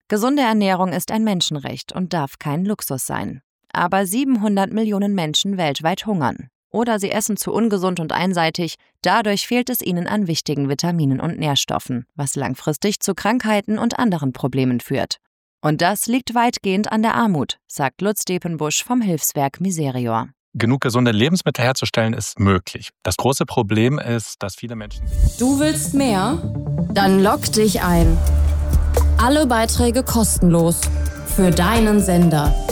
Gesunde Ernährung ist ein Menschenrecht und darf kein Luxus sein. Aber 700 Millionen Menschen weltweit hungern. Oder sie essen zu ungesund und einseitig, dadurch fehlt es ihnen an wichtigen Vitaminen und Nährstoffen, was langfristig zu Krankheiten und anderen Problemen führt. Und das liegt weitgehend an der Armut, sagt Lutz Depenbusch vom Hilfswerk Miserior. Genug gesunde Lebensmittel herzustellen ist möglich. Das große Problem ist, dass viele Menschen... Du willst mehr? Dann logg dich ein. Alle Beiträge kostenlos. Für deinen Sender.